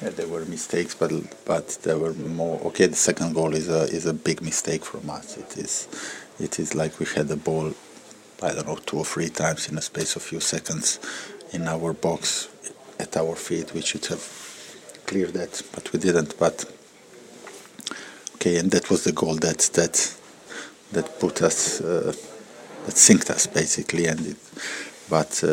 Yeah, there were mistakes, but there were more. Okay, the second goal is a big mistake from us. It is like we had the ball, I don't know, 2 or 3 times in a space of few seconds in our box at our feet. We should have cleared that, but we didn't. But okay, and that was the goal that put us, that synced us basically. But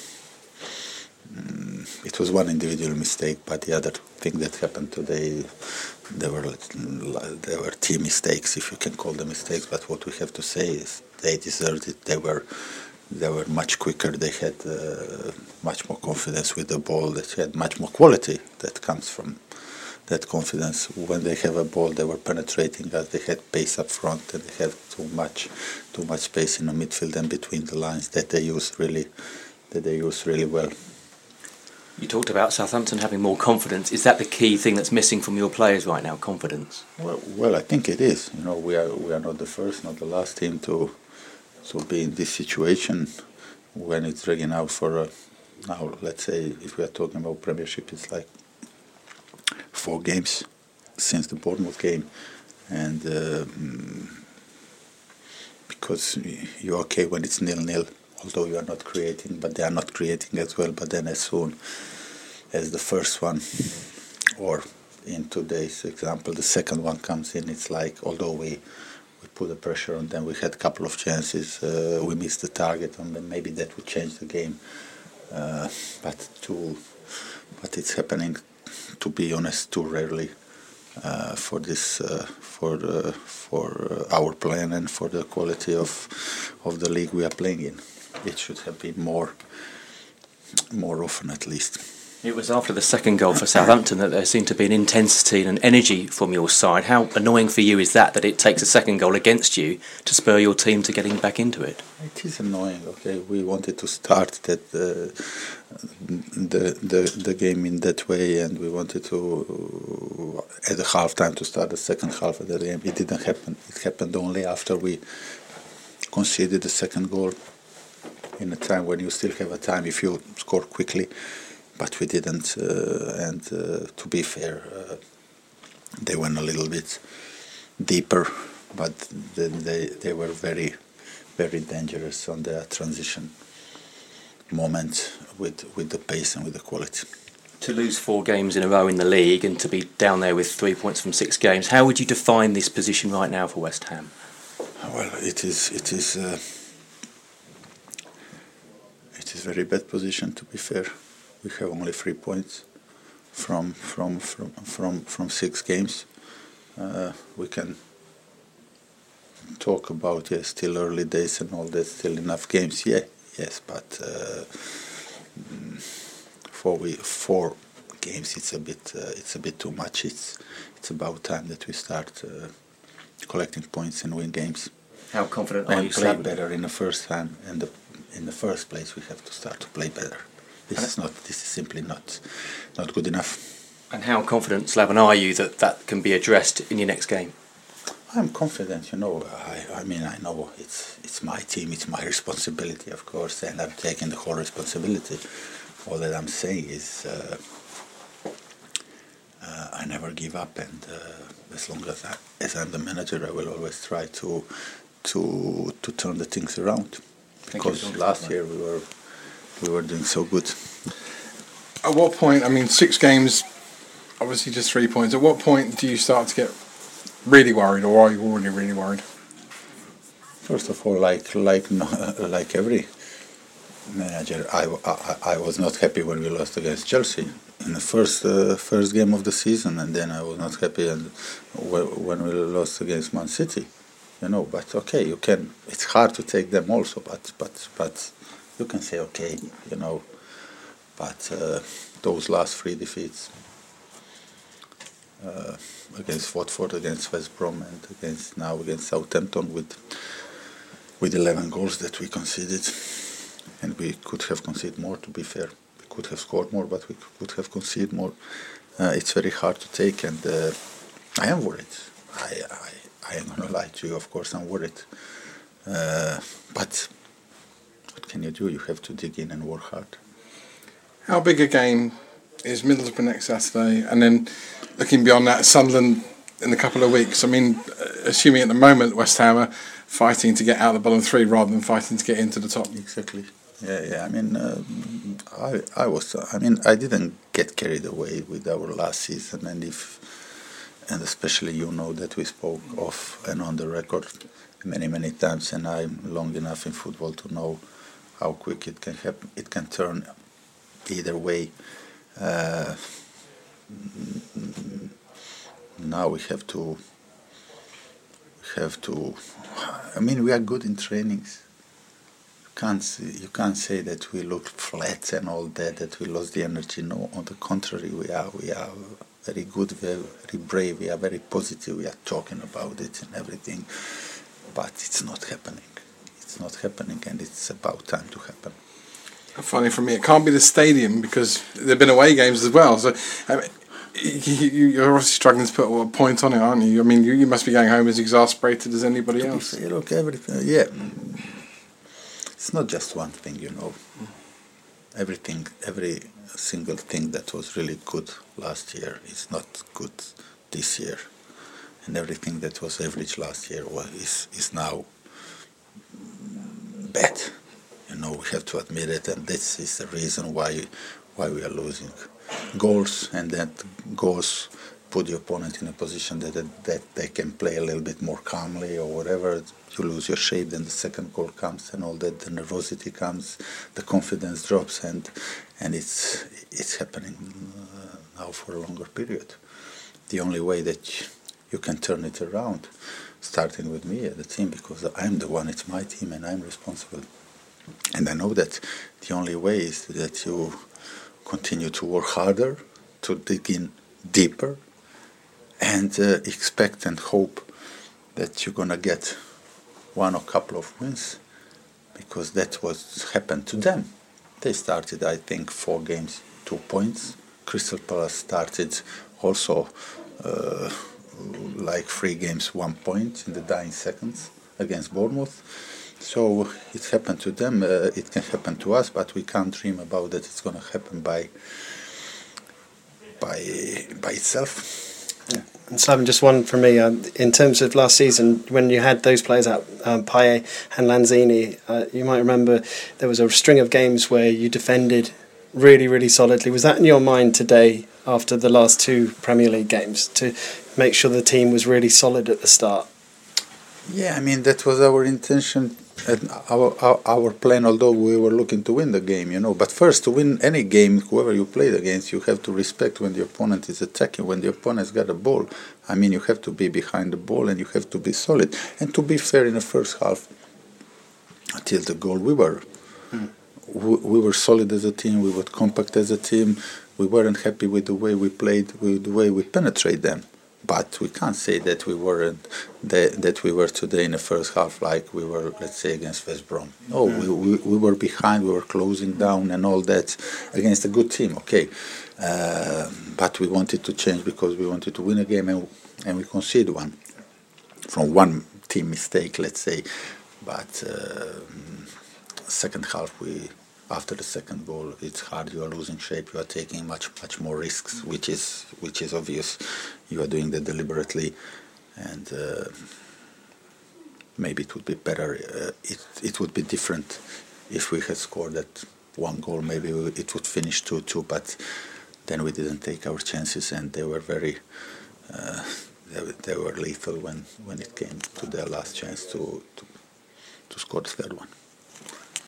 it was one individual mistake. But the other thing that happened today, there were team mistakes, if you can call them mistakes. But what we have to say is they deserved it. They were much quicker. They had much more confidence with the ball. They had much more quality that comes from that confidence. When they have a ball, they were penetrating us. They had pace up front, and they had too much space in the midfield and between the lines that they used really well. You talked about Southampton having more confidence. Is that the key thing that's missing from your players right now? Confidence. Well, I think it is. We are not the first, not the last team to be in this situation when it's dragging out for now. Let's say if we are talking about Premiership, it's like 4 games since the Bournemouth game, and because you're okay when it's 0-0. Although you are not creating, but they are not creating as well. But then as soon as the first one, or in today's example, the second one comes in, it's like, although we put the pressure on them, we had a couple of chances, we missed the target on them, maybe that would change the game. But it's happening, to be honest, too rarely for this, for our plan and for the quality of the league we are playing in. It should have been more often, at least. It was after the second goal for Southampton that there seemed to be an intensity and an energy from your side. How annoying for you is that it takes a second goal against you to spur your team to getting back into it? It is annoying. Okay, we wanted to start the game in that way, and we wanted to at the half time to start the second half of the game. It didn't happen. It happened only after we conceded the second goal, in a time when you still have a time if you score quickly, but we didn't. And to be fair, they went a little bit deeper, but then they were very, very dangerous on the transition moment with the pace and with the quality. To lose 4 games in a row in the league and to be down there with 3 points from 6 games, how would you define this position right now for West Ham? Well, it is a very bad position, to be fair. We have only 3 points from 6 games. We can talk about still early days and all that, still enough games. Yes, but 4 games it's a bit too much. It's about time that we start collecting points and win games. How confident are you? And play better in the first time, and in the first place we have to start to play better. This is simply not good enough. And how confident, Slaven, are you that can be addressed in your next game? I'm confident. I know it's my team, it's my responsibility, of course, and I'm taking the whole responsibility. All that I'm saying is I never give up, and as long as I'm the manager, I will always try to turn the things around. Because last year we were doing so good. At what point? 6 games, obviously just 3 points. At what point do you start to get really worried, or are you already really worried? First of all, like every manager, I was not happy when we lost against Chelsea in the first game of the season, and then I was not happy when we lost against Man City. But okay, you can. It's hard to take them also, but you can say okay, But those last 3 defeats against Watford, against West Brom, and against Southampton with 11 goals that we conceded, and we could have conceded more. To be fair, we could have scored more, but we could have conceded more. It's very hard to take, and I am worried. I am going to lie to you, of course I'm worried. But what can you do? You have to dig in and work hard. How big a game is Middlesbrough next Saturday, and then looking beyond that, Sunderland in a couple of weeks. I mean, assuming at the moment West Ham are fighting to get out of the bottom three rather than fighting to get into the top. Exactly. Yeah. I mean, I didn't get carried away with our last season, and especially that we spoke off and on the record many times, and I'm long enough in football to know how quick it can happen. It can turn either way. Now we have to. I mean, we are good in trainings. You can't say that we look flat and all that we lost the energy. No, on the contrary, we are very good, very brave. We are very positive. We are talking about it and everything, but it's not happening. It's not happening, and it's about time to happen. Funny for me, it can't be the stadium because there've been away games as well. So you're obviously struggling to put a point on it, aren't you? I mean, you must be going home as exasperated as anybody else. Look, everything. Yeah, it's not just one thing, Everything, every single thing that was really good last year is not good this year, and everything that was average last year is now bad. We have to admit it, and this is the reason why we are losing goals, and that goals put the opponent in a position that they can play a little bit more calmly or whatever. You lose your shape, then the second goal comes, and all that. The nervosity comes, the confidence drops, and it's happening now for a longer period. The only way that you can turn it around, starting with me at the team, because I'm the one. It's my team, and I'm responsible. And I know that the only way is that you continue to work harder, to dig in deeper, and expect and hope that you're going to get one or couple of wins, because that's what happened to them. They started, I think, 4 games, 2 points. Crystal Palace started also 3 games, 1 point in the dying seconds against Bournemouth. So it happened to them, it can happen to us, but we can't dream about that it's going to happen by itself. Yeah. And Slaven, just one from me. In terms of last season, when you had those players out, Payet and Lanzini, you might remember there was a string of games where you defended really, really solidly. Was that in your mind today after the last 2 Premier League games, to make sure the team was really solid at the start? Yeah, I mean, that was our intention and our plan, although we were looking to win the game, But first, to win any game, whoever you played against, you have to respect when the opponent is attacking, when the opponent's got a ball. I mean, you have to be behind the ball and you have to be solid. And to be fair, in the first half, until the goal, we were solid as a team, we were compact as a team. We weren't happy with the way we played, with the way we penetrate them. But we can't say that we weren't that we were today in the first half like we were, let's say, against West Brom. No, we were behind, we were closing down and all that against a good team. Okay, but we wanted to change because we wanted to win a game, and we conceded one from one team mistake, let's say. But second half, after the second goal, it's hard. You are losing shape. You are taking much more risks, which is obvious. You are doing that deliberately, and maybe it would be better. It would be different if we had scored that 1 goal. Maybe it would finish 2-2. But then we didn't take our chances, and they were very. They were lethal when it came to their last chance to score the third one.